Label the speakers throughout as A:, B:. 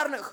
A: легендарных.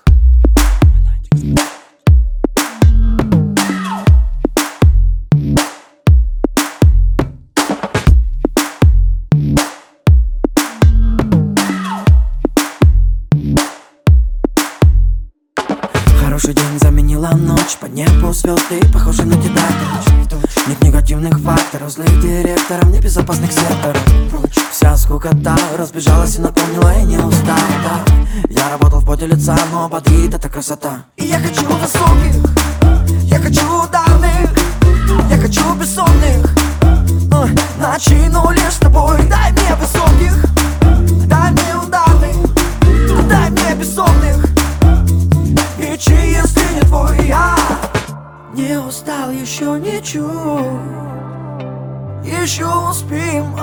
B: Хороший день заменила ночь, по небу звезды похожи на тебя, дочь. Нет негативных факторов, злых директоров, небезопасных секторов. Вся скукота разбежалась и напомнила, я не устал, да. Я работал в поте лица, но бодрит эта красота.
A: И я хочу высоких, я хочу ударных, я хочу бессонных ночи, но лишь с тобой. Дай мне высоких, дай мне ударных, дай мне бессонных. И если не твой, я не устал еще ничуть. Еще успеем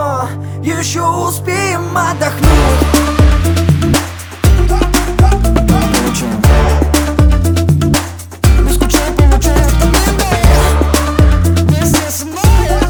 A: отдохнуть.
B: Не скучай, получай от меня. Вместе со мной.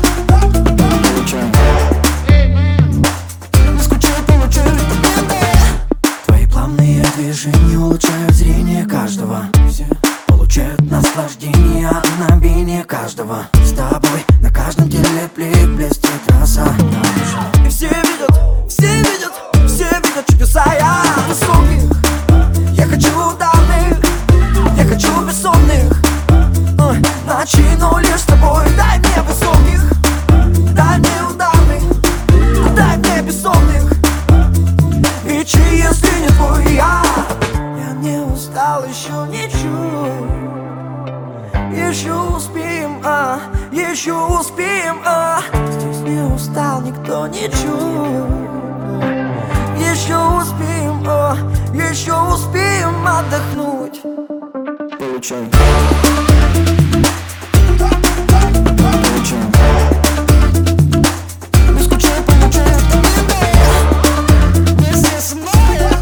B: Не скучай, получай от меня. Твои плавные движения улучшают зрение каждого. Все получают наслаждение от мгновения каждого. С тобой на каждом теле блестит краса.
A: И все видят чудеса. Я высоких, я хочу ударных, я хочу бессонных ночи, но лишь с тобой. Дай мне высоких, дай мне ударных, дай мне бессонных. И если не твой, я не устал еще ничуть. Еще успеем, здесь не устал никто ничуть. Еще успеем отдохнуть.
B: Получай. Не скучай, получай от меня. Вместе со мной.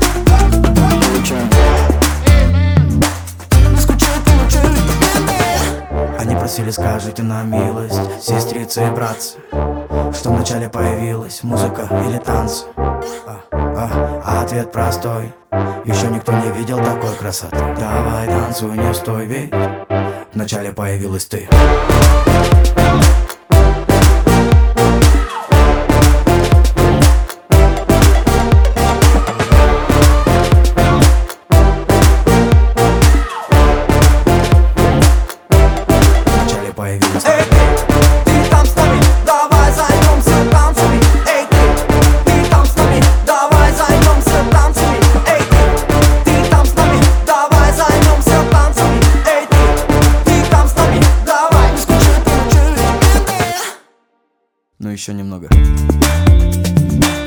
B: Не скучай, получай от меня. Они просили, скажите на милость, сестрицы и братцы, что вначале появилась музыка или танцы. А ответ простой: еще никто не видел такой красоты. Давай танцуй, не стой, ведь вначале появилась ты. Вначале появилась ты.
A: Ты там с нами, давай займемся танцами. Эй, ты там с нами, давай займемся танцами. Эй, ты там с нами, давай займемся танцами. Эй, ты там с нами, давай.
B: Не скучай, получай от меня. Ну еще немного.